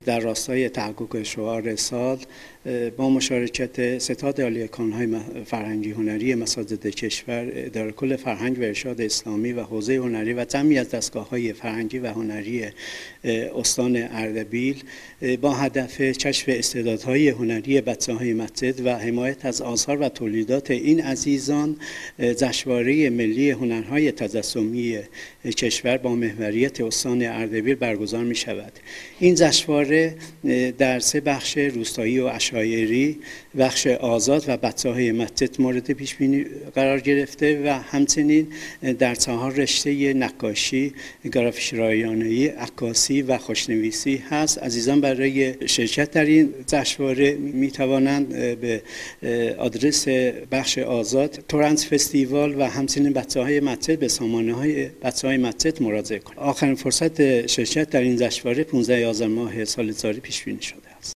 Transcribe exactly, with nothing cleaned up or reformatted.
در راستای تحقق شعار سال با مشارکت ستاد عالی کانون‌های فرهنگی هنری مساجد کشور، اداره کل فرهنگ و ارشاد اسلامی و حوزه هنری و جمعی از دستگاه‌های فرهنگی و هنری استان اردبیل با هدف کشف استعدادهای هنری بچه‌های مسجد و حمایت از آثار و تولیدات این عزیزان، جشنواره ملی هنرهای تجسمی کشور با محوریت استان اردبیل برگزار می‌شود. این جشنواره در سه بخش روستایی و عشایری، بخش آزاد و بچه‌های مسجد مورد پیش بینی قرار گرفته و همچنین در چهار رشته نقاشی، گرافیک رایانه‌ای، عکاسی و خوشنویسی هست. عزیزان برای شرکت در این جشنواره می توانند به آدرس بخش آزاد تورنت فستیوال و همچنین بچه‌های مسجد به سامانه‌های بچه‌های مسجد مراجعه کنند. آخرین فرصت شرکت در این جشنواره پانزده آذر ماه سال جاری پیش بینی شده است.